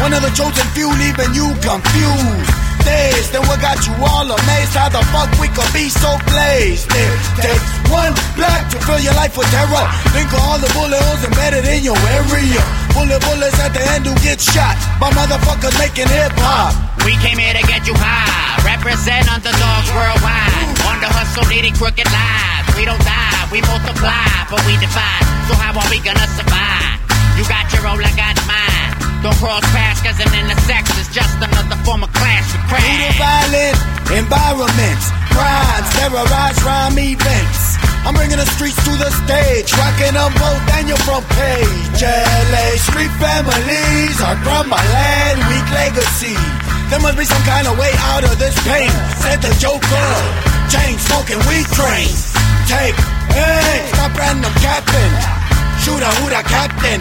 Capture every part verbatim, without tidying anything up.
One of the chosen few, leaving you confused. This, then what got you all amazed? How the fuck we could be so blazed? It takes one black to fill your life with terror. Think of all the bullet holes embedded in your area. Bullet bullets at the end who get shot by motherfuckers making hip-hop. We came here to get you high. Represent underdogs worldwide. On the hustle, leading crooked lives. We don't die, we multiply, but we divide. So how are we gonna survive? You got your own, I got mine. Don't cross paths, cause an intersex is just another form of clash with crash. Through the violent environments, crimes, terrorize rhyme events. I'm bringing the streets to the stage, rocking them both and your front page. L A street families are from my land, weak legacy. There must be some kind of way out of this pain, said the Joker. Chain smoking weed trains. Take aim, stop random capping. Shoot a who the captain.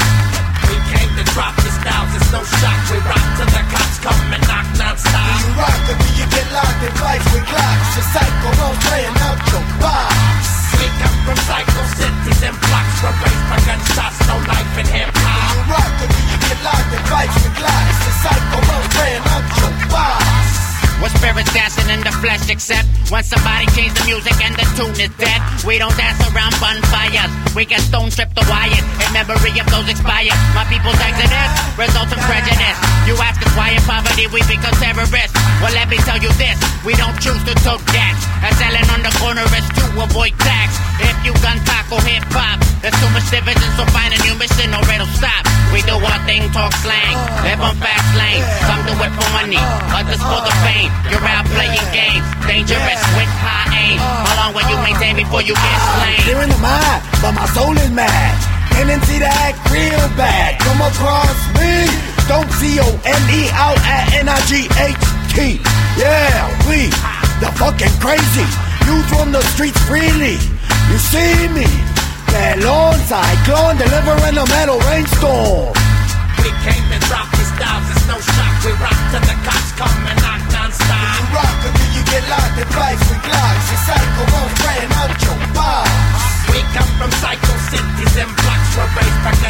We came to drop the styles, it's no shock. We rock till the cops come and knock non-stop. Do you rock or do you get locked in fights with clocks? The psycho won't playing out your box. We come from psycho cities and blocks. We're raised by gunshots, no life in hip-hop. Do you rock or do you get locked in fights with clocks? The psycho won't playing out your box. What spirits dancing in the flesh except when somebody change the music and the tune is dead. We don't dance around bonfires. We get stone stripped to wires in memory of those expired. My people's exodus results in prejudice. You ask us why in poverty we become terrorists. Well, let me tell you this, we don't choose to tote gas. And selling on the corner is to avoid tax. If you gun taco hip-hop, there's too much division, so find a new mission or it'll stop. We do our thing, talk slang, live on fast lane. Some do it for money, others for the fame. You're out playing games, dangerous with high aim. How long will you maintain before you get slain? Clear in the mind, but my soul is mad. Tendency to act real bad. Come across me, don't C O M E out at N I G H T. Yeah, we, the fucking crazy. Youth from the streets freely. You see me, Melon Cyclone, delivering a metal rainstorm. We came to drop these styles, it's no shock. We rock till the cops come and knock non-stop. Do you rock or do you get locked in fights with clocks? The psycho won't playing out your box. We come from psycho cities and blocks. We're raised by